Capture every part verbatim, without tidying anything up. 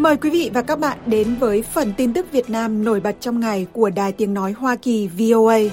Mời quý vị và các bạn đến với phần tin tức Việt Nam nổi bật trong ngày của Đài Tiếng Nói Hoa Kỳ vê o a.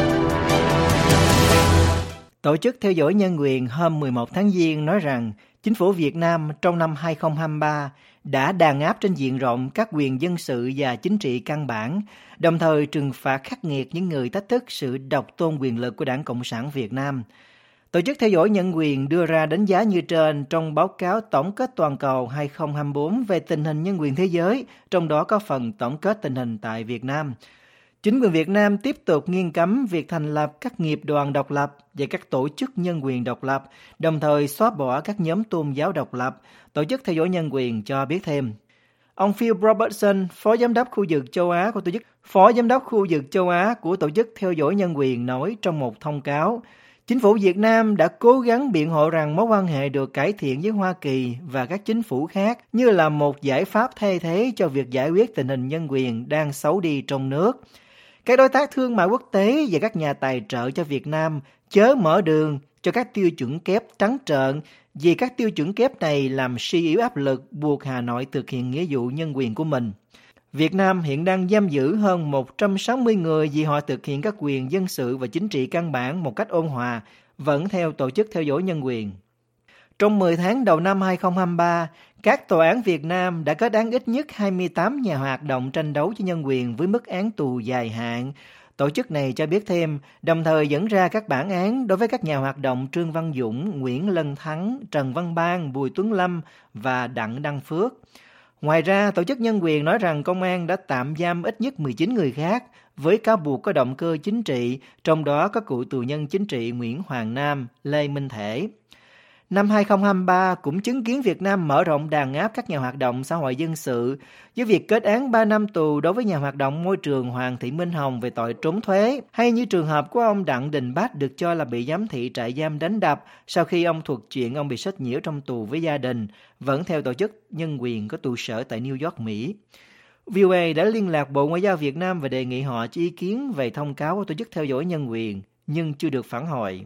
Tổ chức theo dõi nhân quyền hôm mười một tháng Giêng nói rằng chính phủ Việt Nam trong năm hai không hai ba đã đàn áp trên diện rộng các quyền dân sự và chính trị căn bản, đồng thời trừng phạt khắc nghiệt những người thách thức sự độc tôn quyền lực của Đảng Cộng sản Việt Nam. Tổ chức theo dõi nhân quyền đưa ra đánh giá như trên trong báo cáo tổng kết toàn cầu hai không hai tư về tình hình nhân quyền thế giới, trong đó có phần tổng kết tình hình tại Việt Nam. Chính quyền Việt Nam tiếp tục nghiêm cấm việc thành lập các nghiệp đoàn độc lập và các tổ chức nhân quyền độc lập, đồng thời xóa bỏ các nhóm tôn giáo độc lập. Tổ chức theo dõi nhân quyền cho biết thêm. Ông Phil Robertson, Phó Giám đốc khu vực châu Á của tổ chức Phó Giám đốc khu vực châu Á của Tổ chức theo dõi nhân quyền nói trong một thông cáo, chính phủ Việt Nam đã cố gắng biện hộ rằng mối quan hệ được cải thiện với Hoa Kỳ và các chính phủ khác như là một giải pháp thay thế cho việc giải quyết tình hình nhân quyền đang xấu đi trong nước. Các đối tác thương mại quốc tế và các nhà tài trợ cho Việt Nam chớ mở đường cho các tiêu chuẩn kép trắng trợn, vì các tiêu chuẩn kép này làm suy yếu áp lực buộc Hà Nội thực hiện nghĩa vụ nhân quyền của mình. Việt Nam hiện đang giam giữ hơn một trăm sáu mươi người vì họ thực hiện các quyền dân sự và chính trị căn bản một cách ôn hòa, vẫn theo Tổ chức theo dõi nhân quyền. Trong mười tháng đầu năm hai không hai ba, các tòa án Việt Nam đã kết án ít nhất hai mươi tám nhà hoạt động tranh đấu cho nhân quyền với mức án tù dài hạn. Tổ chức này cho biết thêm, đồng thời dẫn ra các bản án đối với các nhà hoạt động Trương Văn Dũng, Nguyễn Lân Thắng, Trần Văn Ban, Bùi Tuấn Lâm và Đặng Đăng Phước. Ngoài ra, Tổ chức nhân quyền nói rằng công an đã tạm giam ít nhất mười chín người khác với cáo buộc có động cơ chính trị, trong đó có cựu tù nhân chính trị Nguyễn Hoàng Nam, Lê Minh Thể. Năm hai không hai ba cũng chứng kiến Việt Nam mở rộng đàn áp các nhà hoạt động xã hội dân sự với việc kết án ba năm tù đối với nhà hoạt động môi trường Hoàng Thị Minh Hồng về tội trốn thuế, hay như trường hợp của ông Đặng Đình Bách được cho là bị giám thị trại giam đánh đập sau khi ông thuật chuyện ông bị sách nhiễu trong tù với gia đình, vẫn theo Tổ chức nhân quyền có trụ sở tại New York, Mỹ. vê o a đã liên lạc Bộ Ngoại giao Việt Nam và đề nghị họ cho ý kiến về thông cáo của Tổ chức theo dõi nhân quyền, nhưng chưa được phản hồi.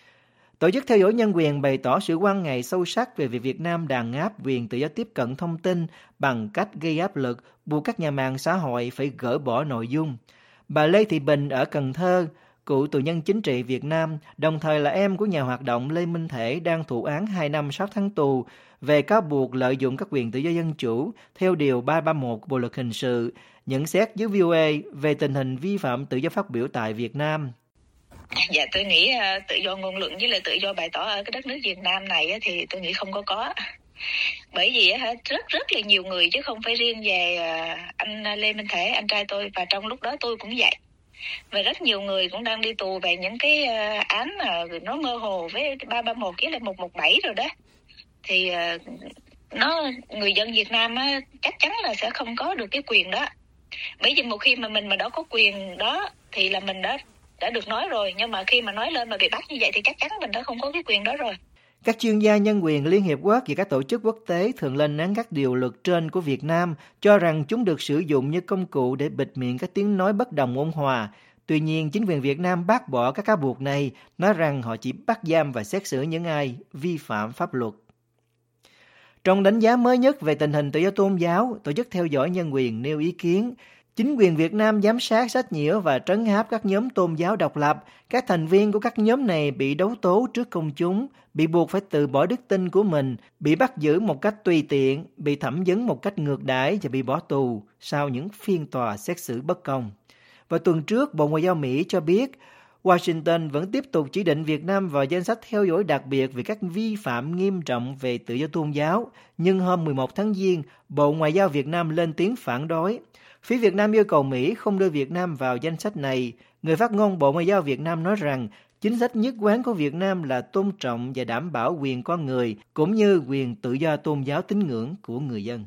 Tổ chức theo dõi nhân quyền bày tỏ sự quan ngại sâu sắc về việc Việt Nam đàn áp quyền tự do tiếp cận thông tin bằng cách gây áp lực buộc các nhà mạng xã hội phải gỡ bỏ nội dung. Bà Lê Thị Bình ở Cần Thơ, cựu tù nhân chính trị Việt Nam, đồng thời là em của nhà hoạt động Lê Minh Thể đang thụ án hai năm sáu tháng tù về cáo buộc lợi dụng các quyền tự do dân chủ theo Điều ba trăm ba mươi mốt của Bộ Luật Hình sự, nhận xét với vê o a về tình hình vi phạm tự do phát biểu tại Việt Nam. Dạ, tôi nghĩ uh, tự do ngôn luận với lại tự do bày tỏ ở cái đất nước Việt Nam này uh, thì tôi nghĩ không có có. Bởi vì uh, rất rất là nhiều người chứ không phải riêng về uh, anh Lê Minh Thể, anh trai tôi, và trong lúc đó tôi cũng vậy. Và rất nhiều người cũng đang đi tù về những cái uh, án uh, nó mơ hồ với ba ba mốt với lại một một bảy rồi đó. Thì uh, nó người dân Việt Nam uh, chắc chắn là sẽ không có được cái quyền đó. Bởi vì một khi mà mình mà đã có quyền đó thì là mình đã đã được nói rồi, nhưng mà khi mà nói lên mà bị bắt như vậy thì chắc chắn mình đã không có cái quyền đó rồi. Các chuyên gia nhân quyền Liên Hiệp Quốc và các tổ chức quốc tế thường lên án các điều luật trên của Việt Nam, cho rằng chúng được sử dụng như công cụ để bịt miệng các tiếng nói bất đồng ôn hòa. Tuy nhiên, chính quyền Việt Nam bác bỏ các cáo buộc này, nói rằng họ chỉ bắt giam và xét xử những ai vi phạm pháp luật. Trong đánh giá mới nhất về tình hình tự do tôn giáo, Tổ chức theo dõi nhân quyền nêu ý kiến, chính quyền Việt Nam giám sát, sách nhiễu và trấn áp các nhóm tôn giáo độc lập. Các thành viên của các nhóm này bị đấu tố trước công chúng, bị buộc phải từ bỏ đức tin của mình, bị bắt giữ một cách tùy tiện, bị thẩm vấn một cách ngược đãi và bị bỏ tù sau những phiên tòa xét xử bất công. Vào tuần trước, Bộ Ngoại giao Mỹ cho biết Washington vẫn tiếp tục chỉ định Việt Nam vào danh sách theo dõi đặc biệt về các vi phạm nghiêm trọng về tự do tôn giáo. Nhưng hôm mười một tháng Giêng, Bộ Ngoại giao Việt Nam lên tiếng phản đối. Phía Việt Nam yêu cầu Mỹ không đưa Việt Nam vào danh sách này. Người phát ngôn Bộ Ngoại giao Việt Nam nói rằng chính sách nhất quán của Việt Nam là tôn trọng và đảm bảo quyền con người, cũng như quyền tự do tôn giáo tín ngưỡng của người dân.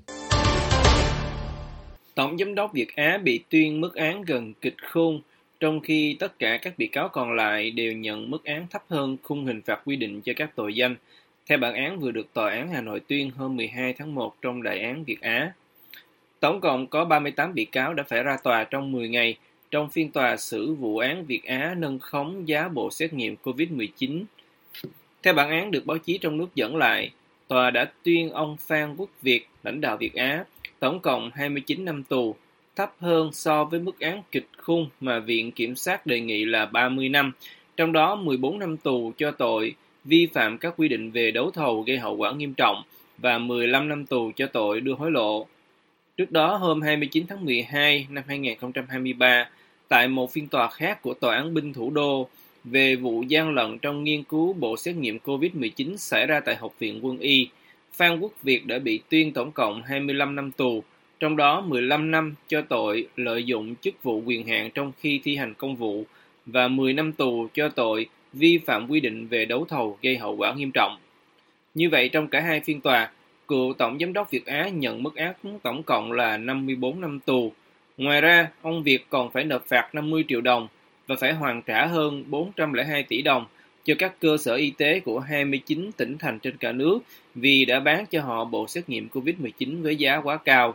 Tổng giám đốc Việt Á bị tuyên mức án gần kịch khung, trong khi tất cả các bị cáo còn lại đều nhận mức án thấp hơn khung hình phạt quy định cho các tội danh, theo bản án vừa được Tòa án Hà Nội tuyên hôm mười hai tháng một trong đại án Việt Á. Tổng cộng có ba mươi tám bị cáo đã phải ra tòa trong mười ngày trong phiên tòa xử vụ án Việt Á nâng khống giá bộ xét nghiệm covid mười chín. Theo bản án được báo chí trong nước dẫn lại, tòa đã tuyên ông Phan Quốc Việt, lãnh đạo Việt Á, tổng cộng hai mươi chín năm tù, thấp hơn so với mức án kịch khung mà Viện Kiểm sát đề nghị là ba mươi năm, trong đó mười bốn năm tù cho tội vi phạm các quy định về đấu thầu gây hậu quả nghiêm trọng và mười lăm năm tù cho tội đưa hối lộ. Trước đó, hôm hai mươi chín tháng mười hai năm hai nghìn không trăm hai mươi ba, tại một phiên tòa khác của Tòa án binh thủ đô về vụ gian lận trong nghiên cứu bộ xét nghiệm covid mười chín xảy ra tại Học viện Quân y, Phan Quốc Việt đã bị tuyên tổng cộng hai mươi lăm năm tù, trong đó mười lăm năm cho tội lợi dụng chức vụ quyền hạn trong khi thi hành công vụ và mười năm tù cho tội vi phạm quy định về đấu thầu gây hậu quả nghiêm trọng. Như vậy, trong cả hai phiên tòa, cựu Tổng Giám đốc Việt Á nhận mức án tổng cộng là năm mươi bốn năm tù. Ngoài ra, ông Việt còn phải nộp phạt năm mươi triệu đồng và phải hoàn trả hơn bốn trăm lẻ hai tỷ đồng cho các cơ sở y tế của hai mươi chín tỉnh thành trên cả nước vì đã bán cho họ bộ xét nghiệm covid mười chín với giá quá cao.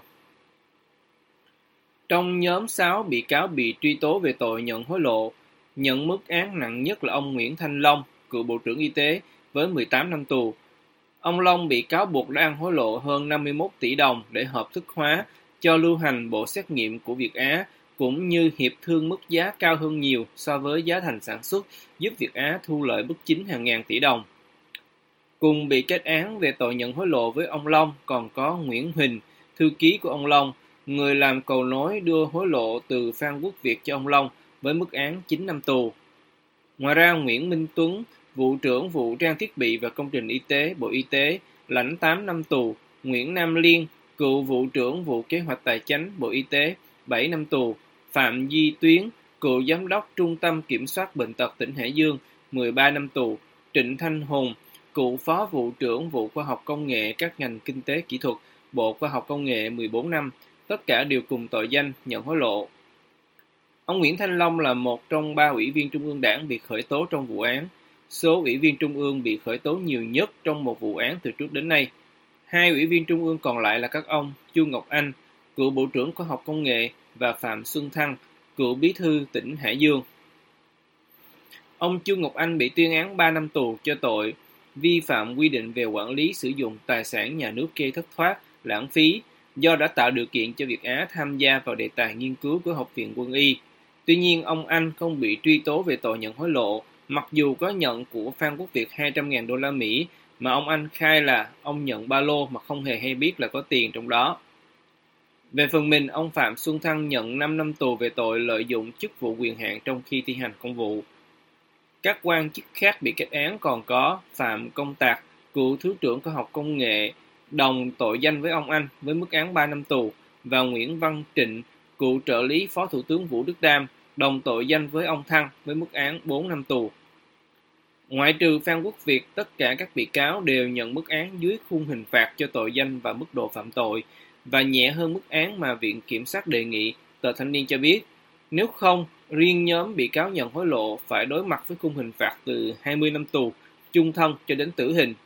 Trong nhóm sáu bị cáo bị truy tố về tội nhận hối lộ, nhận mức án nặng nhất là ông Nguyễn Thanh Long, cựu Bộ trưởng Y tế với mười tám năm tù. Ông Long bị cáo buộc đã ăn hối lộ hơn năm mươi mốt tỷ đồng để hợp thức hóa cho lưu hành bộ xét nghiệm của Việt Á, cũng như hiệp thương mức giá cao hơn nhiều so với giá thành sản xuất, giúp Việt Á thu lợi bất chính hàng ngàn tỷ đồng. Cùng bị kết án về tội nhận hối lộ với ông Long còn có Nguyễn Huỳnh, thư ký của ông Long, người làm cầu nối đưa hối lộ từ Phan Quốc Việt cho ông Long với mức án chín năm tù. Ngoài ra, Nguyễn Minh Tuấn, vụ trưởng vụ trang thiết bị và công trình y tế, Bộ Y tế, lãnh tám năm tù. Nguyễn Nam Liên, cựu vụ trưởng vụ kế hoạch tài chánh, Bộ Y tế, bảy năm tù. Phạm Duy Tuyến, cựu giám đốc Trung tâm Kiểm soát Bệnh tật tỉnh Hải Dương, mười ba năm tù. Trịnh Thanh Hùng, cựu phó vụ trưởng vụ khoa học công nghệ các ngành kinh tế kỹ thuật, Bộ Khoa học Công nghệ, mười bốn năm. Tất cả đều cùng tội danh nhận hối lộ. Ông Nguyễn Thanh Long là một trong ba ủy viên Trung ương Đảng bị khởi tố trong vụ án. Số ủy viên Trung ương bị khởi tố nhiều nhất trong một vụ án từ trước đến nay. Hai ủy viên Trung ương còn lại là các ông Chu Ngọc Anh, cựu Bộ trưởng Khoa học Công nghệ, và Phạm Xuân Thăng, cựu Bí thư tỉnh Hải Dương. Ông Chu Ngọc Anh bị tuyên án ba năm tù cho tội vi phạm quy định về quản lý sử dụng tài sản nhà nước gây thất thoát, lãng phí, do đã tạo điều kiện cho Việt Á tham gia vào đề tài nghiên cứu của Học viện Quân y. Tuy nhiên, ông Anh không bị truy tố về tội nhận hối lộ, mặc dù có nhận của Phan Quốc Việt hai trăm nghìn đô la Mỹ, mà ông Anh khai là ông nhận ba lô mà không hề hay biết là có tiền trong đó. Về phần mình, ông Phạm Xuân Thăng nhận năm năm tù về tội lợi dụng chức vụ quyền hạn trong khi thi hành công vụ. Các quan chức khác bị kết án còn có Phạm Công Tạc, cựu Thứ trưởng Khoa học Công nghệ, đồng tội danh với ông Anh với mức án ba năm tù, và Nguyễn Văn Trịnh, cựu trợ lý Phó Thủ tướng Vũ Đức Đam, đồng tội danh với ông Thăng với mức án bốn năm tù. Ngoại trừ Phan Quốc Việt, tất cả các bị cáo đều nhận mức án dưới khung hình phạt cho tội danh và mức độ phạm tội, và nhẹ hơn mức án mà Viện Kiểm sát đề nghị, tờ Thanh niên cho biết. Nếu không, riêng nhóm bị cáo nhận hối lộ phải đối mặt với khung hình phạt từ hai mươi năm tù, chung thân cho đến tử hình.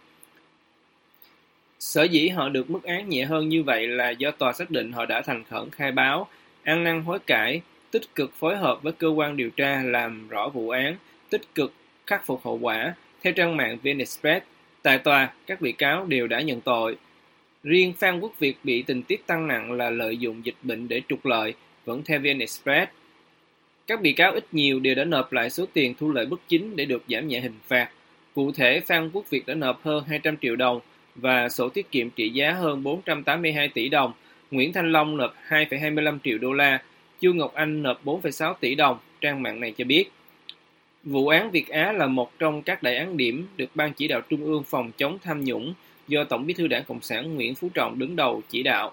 Sở dĩ họ được mức án nhẹ hơn như vậy là do tòa xác định họ đã thành khẩn khai báo, ăn năn hối cải, tích cực phối hợp với cơ quan điều tra làm rõ vụ án, tích cực khắc phục hậu quả. Theo trang mạng vê en Express, tại tòa, các bị cáo đều đã nhận tội. Riêng Phan Quốc Việt bị tình tiết tăng nặng là lợi dụng dịch bệnh để trục lợi, vẫn theo vê en Express. Các bị cáo ít nhiều đều đã nộp lại số tiền thu lợi bất chính để được giảm nhẹ hình phạt. Cụ thể, Phan Quốc Việt đã nộp hơn hai trăm triệu đồng và sổ tiết kiệm trị giá hơn bốn trăm tám mươi hai tỷ đồng. Nguyễn Thanh Long nộp hai phẩy hai mươi lăm triệu đô la. Chu Ngọc Anh nộp bốn phẩy sáu tỷ đồng, trang mạng này cho biết. Vụ án Việt Á là một trong các đại án điểm được Ban Chỉ đạo Trung ương phòng chống tham nhũng do Tổng Bí thư Đảng Cộng sản Nguyễn Phú Trọng đứng đầu chỉ đạo.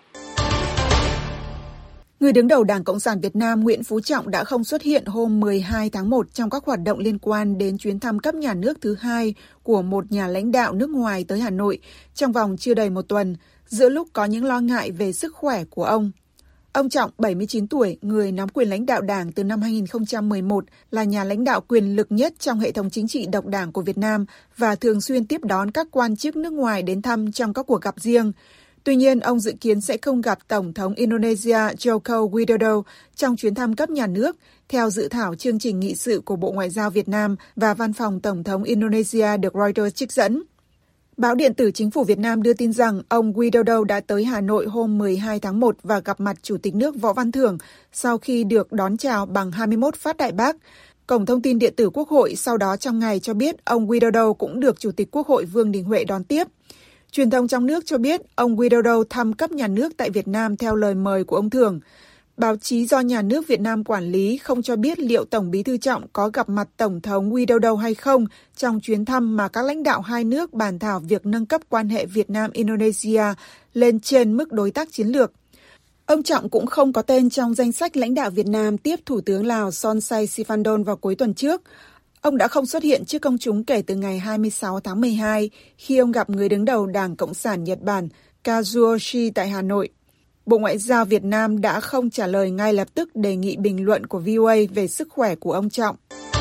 Người đứng đầu Đảng Cộng sản Việt Nam Nguyễn Phú Trọng đã không xuất hiện hôm mười hai tháng một trong các hoạt động liên quan đến chuyến thăm cấp nhà nước thứ hai của một nhà lãnh đạo nước ngoài tới Hà Nội trong vòng chưa đầy một tuần, giữa lúc có những lo ngại về sức khỏe của ông. Ông Trọng, bảy mươi chín tuổi, người nắm quyền lãnh đạo Đảng từ năm hai nghìn không trăm mười một, là nhà lãnh đạo quyền lực nhất trong hệ thống chính trị độc đảng của Việt Nam và thường xuyên tiếp đón các quan chức nước ngoài đến thăm trong các cuộc gặp riêng. Tuy nhiên, ông dự kiến sẽ không gặp Tổng thống Indonesia Joko Widodo trong chuyến thăm cấp nhà nước, theo dự thảo chương trình nghị sự của Bộ Ngoại giao Việt Nam và Văn phòng Tổng thống Indonesia được Reuters trích dẫn. Báo điện tử Chính phủ Việt Nam đưa tin rằng ông Widodo đã tới Hà Nội hôm mười hai tháng một và gặp mặt Chủ tịch nước Võ Văn Thưởng sau khi được đón chào bằng hai mươi mốt phát đại bác. Cổng thông tin điện tử Quốc hội sau đó trong ngày cho biết ông Widodo cũng được Chủ tịch Quốc hội Vương Đình Huệ đón tiếp. Truyền thông trong nước cho biết ông Widodo thăm cấp nhà nước tại Việt Nam theo lời mời của ông Thưởng. Báo chí do nhà nước Việt Nam quản lý không cho biết liệu Tổng bí thư Trọng có gặp mặt Tổng thống Widodo hay không trong chuyến thăm mà các lãnh đạo hai nước bàn thảo việc nâng cấp quan hệ Việt Nam-Indonesia lên trên mức đối tác chiến lược. Ông Trọng cũng không có tên trong danh sách lãnh đạo Việt Nam tiếp Thủ tướng Lào Sonsay Sifandon vào cuối tuần trước. Ông đã không xuất hiện trước công chúng kể từ ngày hai mươi sáu tháng mười hai khi ông gặp người đứng đầu Đảng Cộng sản Nhật Bản Kazuyoshi tại Hà Nội. Bộ Ngoại giao Việt Nam đã không trả lời ngay lập tức đề nghị bình luận của vê o a về sức khỏe của ông Trọng.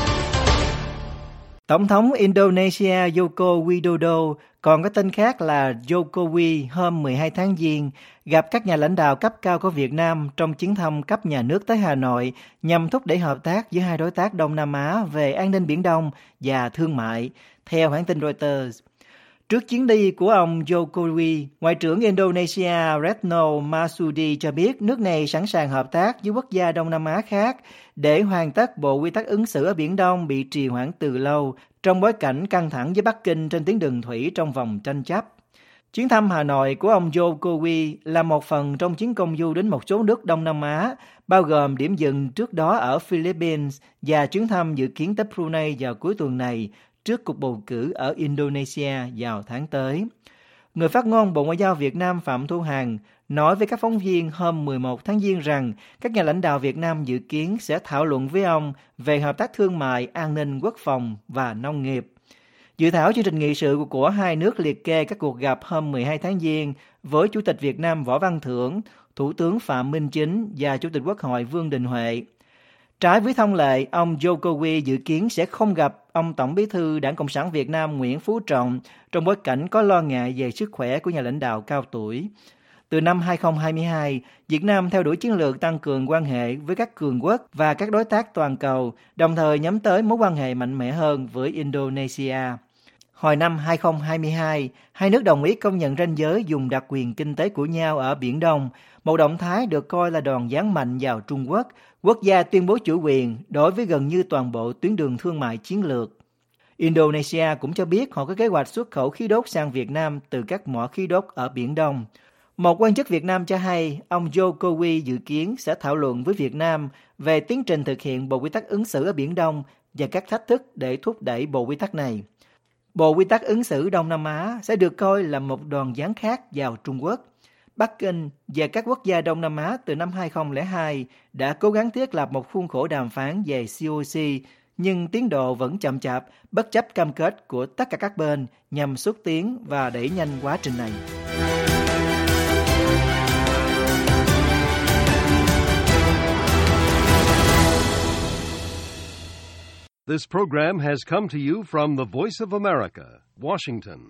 Tổng thống Indonesia Joko Widodo, còn có tên khác là Jokowi, hôm mười hai tháng Giêng, gặp các nhà lãnh đạo cấp cao của Việt Nam trong chuyến thăm cấp nhà nước tới Hà Nội nhằm thúc đẩy hợp tác giữa hai đối tác Đông Nam Á về an ninh Biển Đông và thương mại, theo hãng tin Reuters. Trước chuyến đi của ông Jokowi, Ngoại trưởng Indonesia Retno Marsudi cho biết nước này sẵn sàng hợp tác với quốc gia Đông Nam Á khác để hoàn tất bộ quy tắc ứng xử ở Biển Đông bị trì hoãn từ lâu trong bối cảnh căng thẳng với Bắc Kinh trên tuyến đường thủy trong vòng tranh chấp. Chuyến thăm Hà Nội của ông Jokowi là một phần trong chuyến công du đến một số nước Đông Nam Á, bao gồm điểm dừng trước đó ở Philippines và chuyến thăm dự kiến tới Brunei vào cuối tuần này, trước cuộc bầu cử ở Indonesia vào tháng tới. Người phát ngôn Bộ Ngoại giao Việt Nam Phạm Thu Hằng nói với các phóng viên hôm mười một tháng Giêng rằng các nhà lãnh đạo Việt Nam dự kiến sẽ thảo luận với ông về hợp tác thương mại, an ninh, quốc phòng và nông nghiệp. Dự thảo chương trình nghị sự của hai nước liệt kê các cuộc gặp hôm mười hai tháng Giêng với Chủ tịch Việt Nam Võ Văn Thưởng, Thủ tướng Phạm Minh Chính và Chủ tịch Quốc hội Vương Đình Huệ. Trái với thông lệ, ông Jokowi dự kiến sẽ không gặp ông Tổng bí thư Đảng Cộng sản Việt Nam Nguyễn Phú Trọng trong bối cảnh có lo ngại về sức khỏe của nhà lãnh đạo cao tuổi. Từ năm hai không hai hai, Việt Nam theo đuổi chiến lược tăng cường quan hệ với các cường quốc và các đối tác toàn cầu, đồng thời nhắm tới mối quan hệ mạnh mẽ hơn với Indonesia. Hồi năm hai không hai hai, hai nước đồng ý công nhận ranh giới dùng đặc quyền kinh tế của nhau ở Biển Đông, một động thái được coi là đòn giáng mạnh vào Trung Quốc, quốc gia tuyên bố chủ quyền đối với gần như toàn bộ tuyến đường thương mại chiến lược. Indonesia cũng cho biết họ có kế hoạch xuất khẩu khí đốt sang Việt Nam từ các mỏ khí đốt ở Biển Đông. Một quan chức Việt Nam cho hay, ông Jokowi dự kiến sẽ thảo luận với Việt Nam về tiến trình thực hiện Bộ Quy tắc ứng xử ở Biển Đông và các thách thức để thúc đẩy Bộ Quy tắc này. Bộ Quy tắc ứng xử Đông Nam Á sẽ được coi là một đòn giáng khác vào Trung Quốc. Bắc Kinh và các quốc gia Đông Nam Á từ năm hai không không hai đã cố gắng thiết lập một khuôn khổ đàm phán về xê o xê, nhưng tiến độ vẫn chậm chạp bất chấp cam kết của tất cả các bên nhằm xúc tiến và đẩy nhanh quá trình này. This program has come to you from the Voice of America, Washington.